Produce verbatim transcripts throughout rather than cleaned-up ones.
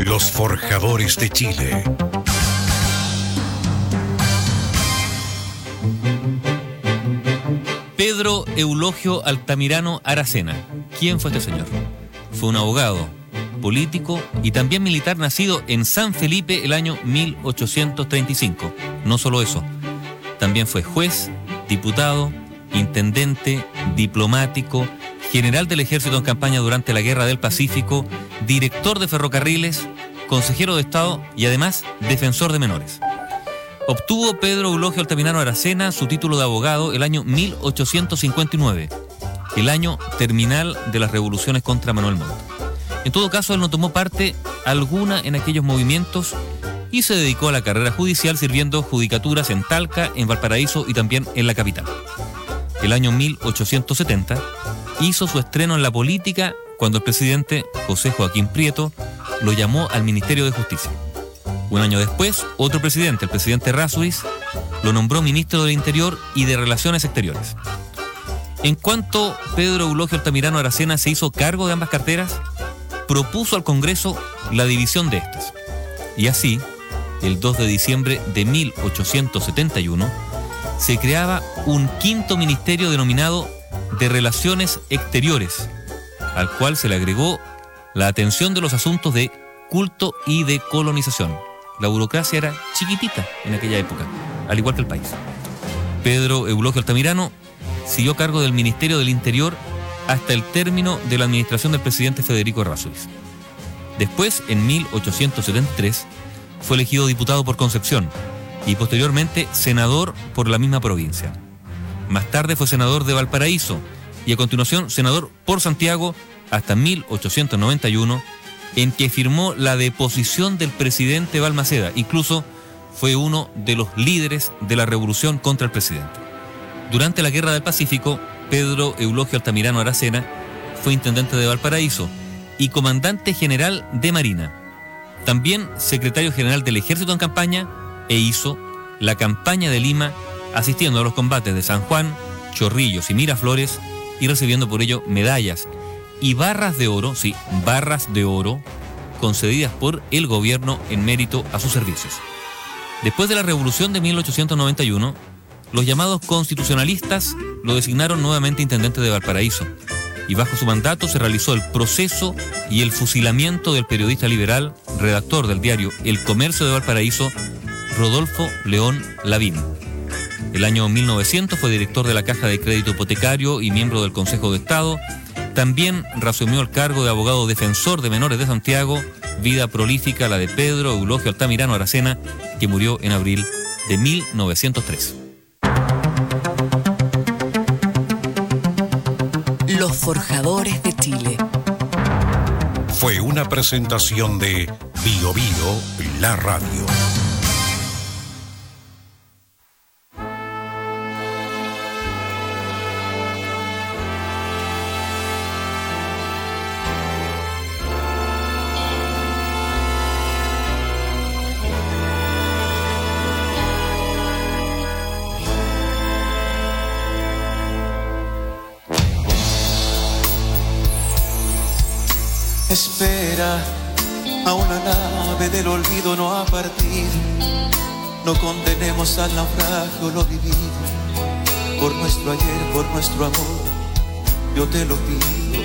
Los Forjadores de Chile. Pedro Eulogio Altamirano Aracena. ¿Quién fue este señor? Fue un abogado, político y también militar nacido en San Felipe el año mil ochocientos treinta y cinco. No solo eso, también fue juez, diputado, intendente, diplomático, general del ejército en campaña durante la Guerra del Pacífico, director de ferrocarriles, consejero de Estado y además defensor de menores. Obtuvo Pedro Eulogio Altamirano Aracena su título de abogado el año mil ochocientos cincuenta y nueve, el año terminal de las revoluciones contra Manuel Montt. En todo caso, él no tomó parte alguna en aquellos movimientos y se dedicó a la carrera judicial sirviendo judicaturas en Talca, en Valparaíso y también en la capital. El año mil ochocientos setenta hizo su estreno en la política cuando el presidente José Joaquín Prieto lo llamó al Ministerio de Justicia. Un año después, otro presidente, el presidente Errázuriz, lo nombró ministro del Interior y de Relaciones Exteriores. En cuanto Pedro Eulogio Altamirano Aracena se hizo cargo de ambas carteras, propuso al Congreso la división de estas. Y así, el dos de diciembre de mil ochocientos setenta y uno, se creaba un quinto ministerio denominado de Relaciones Exteriores, al cual se le agregó la atención de los asuntos de culto y de colonización. La burocracia era chiquitita en aquella época, al igual que el país. Pedro Eulogio Altamirano siguió a cargo del Ministerio del Interior hasta el término de la administración del presidente Federico Errázuriz. Después, en mil ochocientos setenta y tres, fue elegido diputado por Concepción y posteriormente senador por la misma provincia. Más tarde fue senador de Valparaíso y a continuación senador por Santiago hasta mil ochocientos noventa y uno, en que firmó la deposición del presidente Balmaceda. Incluso fue uno de los líderes de la revolución contra el presidente. Durante la Guerra del Pacífico, Pedro Eulogio Altamirano Aracena fue intendente de Valparaíso y comandante general de Marina. También secretario general del Ejército en campaña e hizo la campaña de Lima, asistiendo a los combates de San Juan, Chorrillos y Miraflores y recibiendo por ello medallas y barras de oro, sí, barras de oro, concedidas por el gobierno en mérito a sus servicios. Después de la Revolución de mil ochocientos noventa y uno, los llamados constitucionalistas lo designaron nuevamente intendente de Valparaíso, y bajo su mandato se realizó el proceso y el fusilamiento del periodista liberal, redactor del diario El Comercio de Valparaíso, Rodolfo León Lavín. El año mil novecientos fue director de la Caja de Crédito Hipotecario y miembro del Consejo de Estado. También reasumió el cargo de abogado defensor de menores de Santiago, vida prolífica la de Pedro Eulogio Altamirano Aracena, que murió en abril de mil novecientos tres. Los Forjadores de Chile. Fue una presentación de Bio Bio, la radio. Espera, a una nave del olvido no ha partido. No condenemos al naufragio lo vivido. Por nuestro ayer, por nuestro amor, yo te lo pido.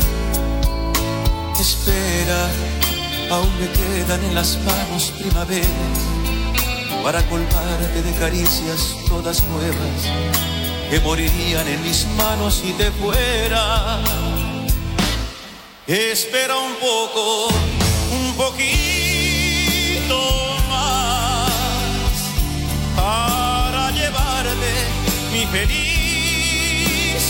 Espera, aún me quedan en las manos primaveras para colmarte de caricias todas nuevas que morirían en mis manos si te fuera. Espera un poco, un poquito más para llevarte mi felicidad.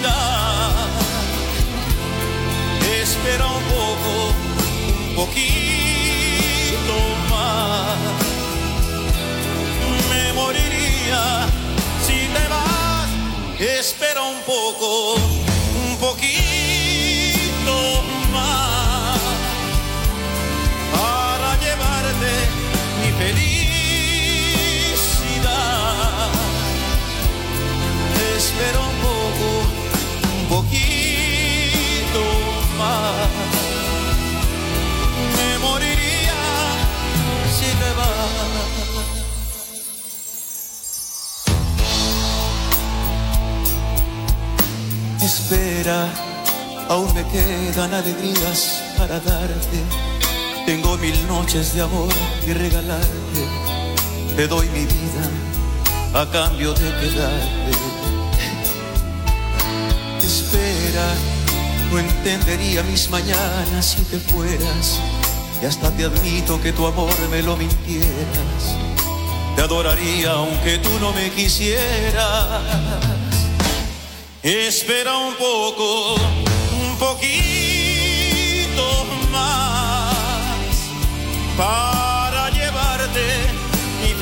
Espera un poco, un poquito más. Me moriría si te vas. Espera un poco, un poquito más para llevarte mi felicidad. Espera un poco, un poquito más. Me moriría espera, aún me quedan alegrías para darte. Tengo mil noches de amor que regalarte. Te doy mi vida a cambio de quedarte. Espera, no entendería mis mañanas si te fueras. Y hasta te admito que tu amor me lo mintieras. Te adoraría aunque tú no me quisieras. Espera un poco, un poquito más para llevarte mi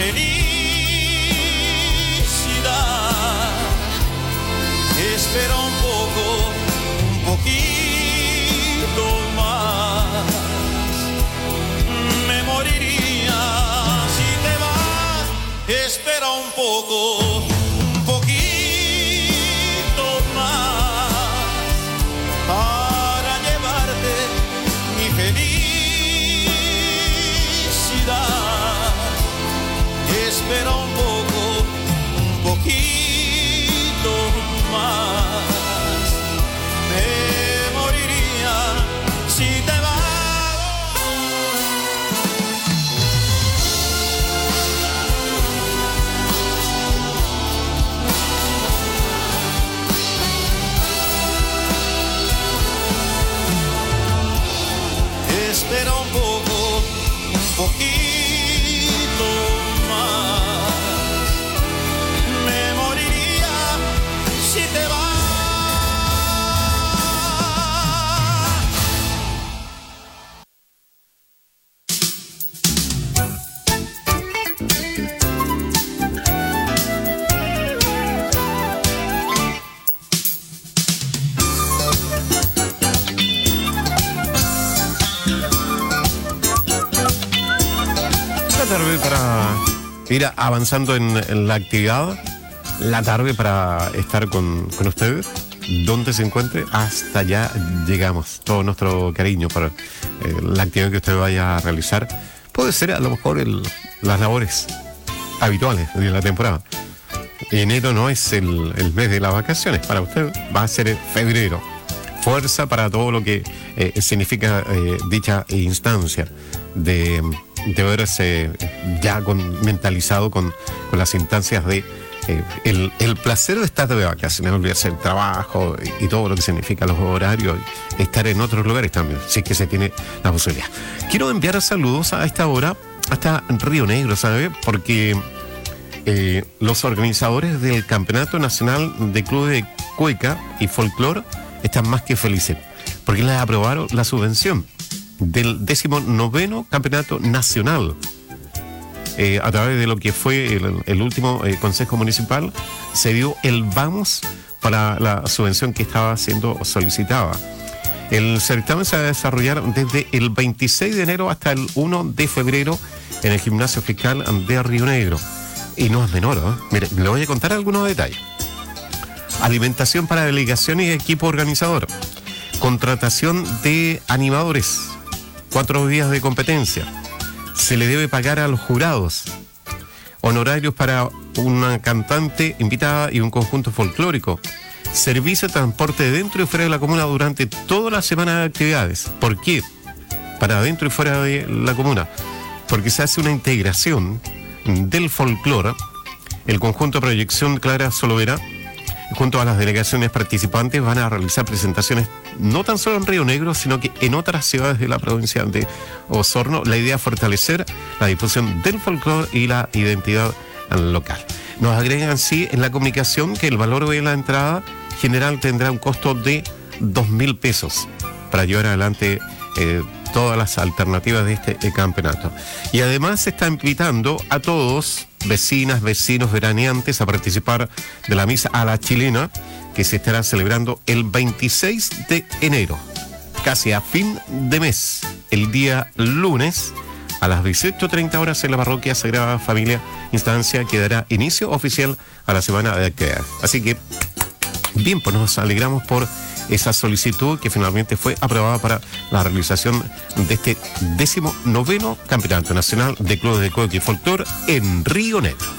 felicidad. Espera un poco, un poquito más. Me moriría si te vas. Espera un poco, un poquito más para llevarte mi felicidad. Espera un poco, un poquito más. Me moriría si te vas. Espera un poco, un poquito más. Me moriría si te vas. Tarde para ir avanzando en, en la actividad, la tarde para estar con, con ustedes, donde se encuentre, hasta allá llegamos. Todo nuestro cariño para eh, la actividad que usted vaya a realizar. Puede ser a lo mejor el, las labores habituales de la temporada. Enero no es el, el mes de las vacaciones, para usted va a ser febrero. Fuerza para todo lo que eh, significa eh, dicha instancia de... de verse ya con, mentalizado con, con las instancias de eh, el, el placer de estar de vacaciones, olvidarse del trabajo y, y todo lo que significa los horarios, y estar en otros lugares también, si es que se tiene la posibilidad. Quiero enviar saludos a esta hora hasta Río Negro, ¿sabe? Porque eh, los organizadores del Campeonato Nacional de Clubes de Cueca y Folclor están más que felices, porque les aprobaron la subvención del décimo noveno campeonato nacional. Eh, a través de lo que fue el, el último eh, consejo municipal, se dio el vamos para la subvención que estaba siendo solicitada. El certamen se va a desarrollar desde el veintiséis de enero hasta el uno de febrero en el Gimnasio Fiscal de Río Negro. Y no es menor, ¿eh? Mire, le voy a contar algunos detalles. Alimentación para delegación y equipo organizador. Contratación de animadores. Cuatro días de competencia. Se le debe pagar a los jurados. Honorarios para una cantante invitada y un conjunto folclórico. Servicio de transporte dentro y fuera de la comuna durante toda la semana de actividades. ¿Por qué? Para dentro y fuera de la comuna. Porque se hace una integración del folclore. El conjunto de proyección Clara Solovera, junto a las delegaciones participantes, van a realizar presentaciones no tan solo en Río Negro, sino que en otras ciudades de la provincia de Osorno. La idea es fortalecer la difusión del folclore y la identidad local. Nos agregan sí en la comunicación que el valor de la entrada general tendrá un costo de dos mil pesos para llevar adelante eh, todas las alternativas de este eh, campeonato. Y además se está invitando a todos, vecinas, vecinos, veraneantes, a participar de la misa a la chilena, que se estará celebrando el veintiséis de enero, casi a fin de mes, el día lunes, a las dieciocho treinta horas en la parroquia Sagrada Familia Instancia, que dará inicio oficial a la semana de actividades. Así que, bien, pues nos alegramos por esa solicitud que finalmente fue aprobada para la realización de este décimo noveno Campeonato Nacional de Clubes de Cueca y Folclor en Río Negro.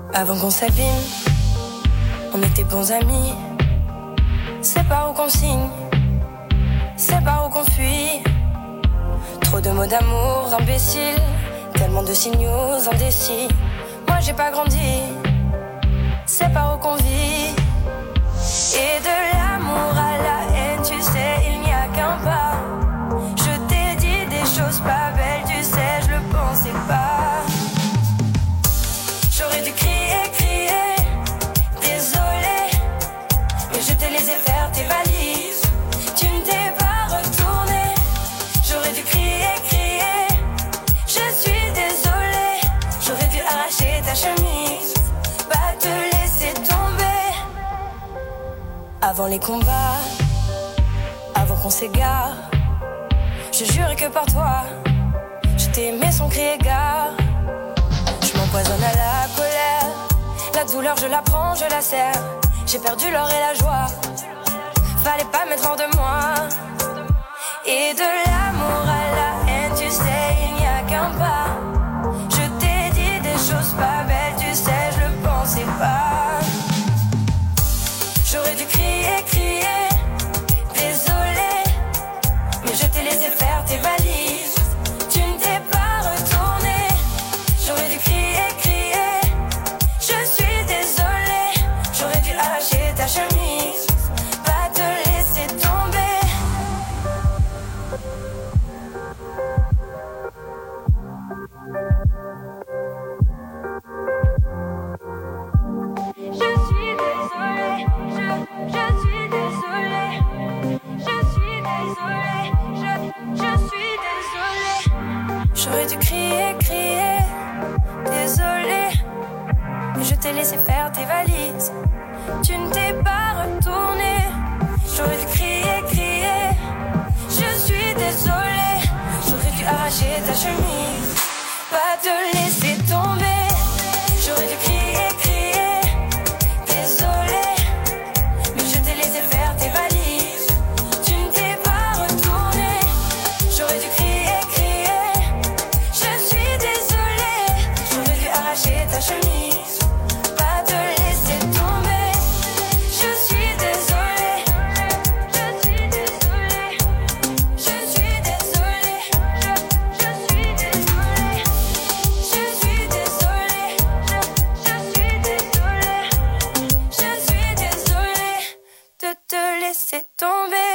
Avant qu'on s'abîme, on était bons amis. C'est pas où qu'on signe, c'est pas où qu'on fuit. Trop de mots d'amour imbéciles, tellement de signaux indécis. Moi j'ai pas grandi, c'est pas où qu'on vit. Et de l'amour à la haine, tu sais, il n'y a qu'un pas. Je t'ai dit des choses pas belles, tu sais, je le pensais pas. J'aurais dû crier, crier, désolé, mais je t'ai laissé faire tes valises. Tu ne t'es pas retourné. J'aurais dû crier, crier, je suis désolé. J'aurais dû arracher ta chemise, pas te laisser tomber. Avant les combats, avant qu'on s'égare, je jure que par toi, je t'ai aimé sans crier gare. Je m'empoisonne à la colère, la douleur je la prends, je la serre. J'ai perdu l'or et la joie, fallait pas mettre hors de moi. Et de l'amour à la haine, tu sais, il n'y a qu'un pas. Je t'ai dit des choses pas belles, tu sais, je le pensais pas. J'aurais dû crier, crier, désolé, mais je t'ai laissé faire tes valises. Tu ne t'es pas retourné. J'aurais dû crier, crier, je suis désolé. J'aurais dû arracher ta chemise, pas te laisser tomber. Je suis désolée, je, je suis désolée. Je suis désolée, je, je suis désolée. J'aurais dû crier, crier, désolé, mais je t'ai laissé faire tes valises. Tu ne t'es pas retourné. J'aurais dû crier, crier, je suis désolée. J'aurais dû arracher ta chemise, pas te laisser tomber. J'aurais dû crier, crier, désolé, mais je t'ai laissé faire tes valises. Tu ne t'es pas retourné. J'aurais dû crier, crier, je suis désolée. J'aurais dû arracher ta chemise, pas te laisser tomber. Je suis désolée, je suis désolée, je suis désolée, je, je suis désolée, je suis désolée, je, je suis désolée, je suis désolée de te laisser tomber.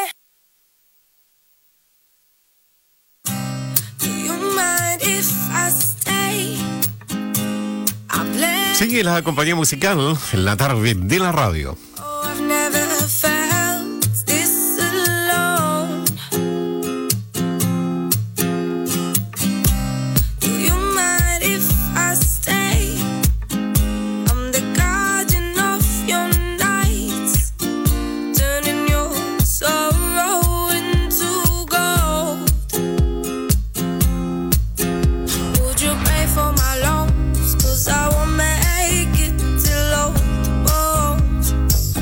Do you mind if I stay? I blame. Sigue la compañía musical en la tarde de la radio. Oh, I've never felt this alone. Do you mind if I stay? I'm the guardian of your nights, turning your sorrow into gold. Would you pay for my loans? 'Cause I won't make it till old bones.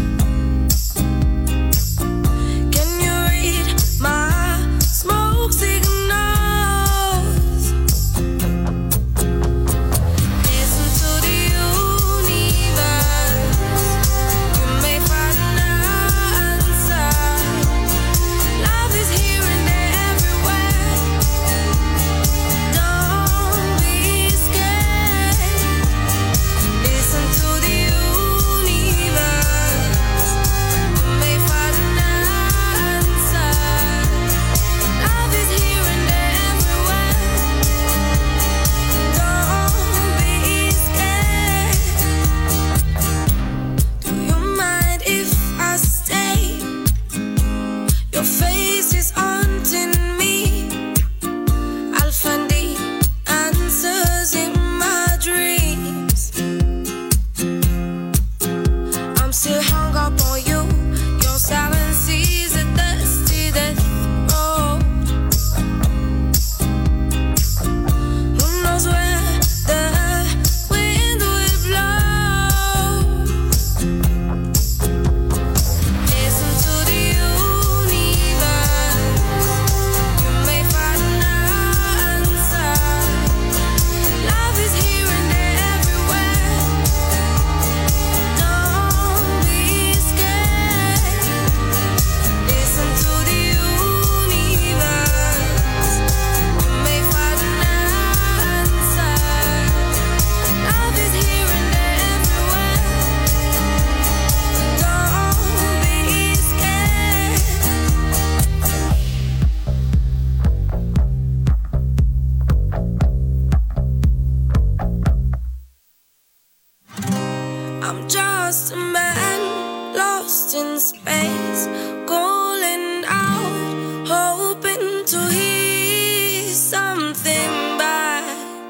lost in space, calling out, hoping to hear something back,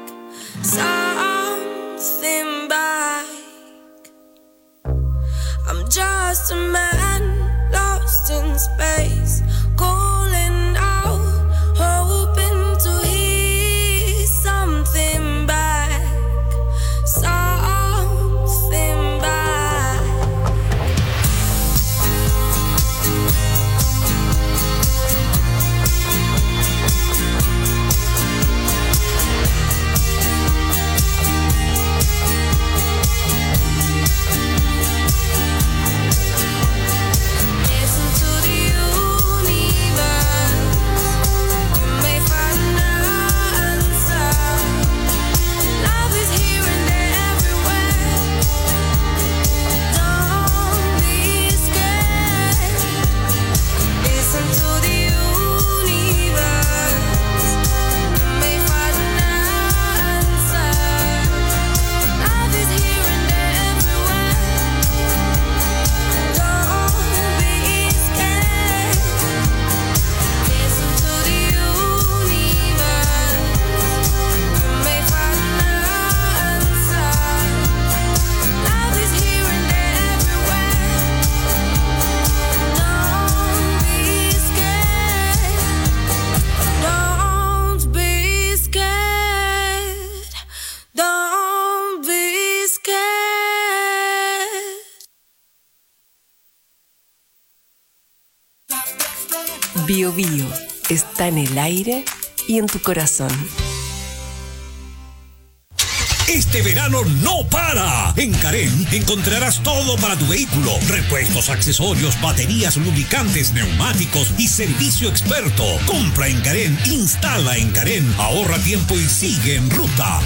something back. I'm just a man lost in space, calling out, hoping to hear something back, something back. Listen to the universe, you may find an answer. Love is here and there everywhere. Don't be scared. Listen to the universe, you may find an answer. Love is here and there everywhere. Don't be scared. Listen to the universe, you may find an answer. Love is here and there everywhere. Don't be scared. Don't be scared. Don't be scared. Bio Bio está en el aire y en tu corazón. Este verano no para. En Carén encontrarás todo para tu vehículo: repuestos, accesorios, baterías, lubricantes, neumáticos y servicio experto. Compra en Carén, instala en Carén, ahorra tiempo y sigue en ruta.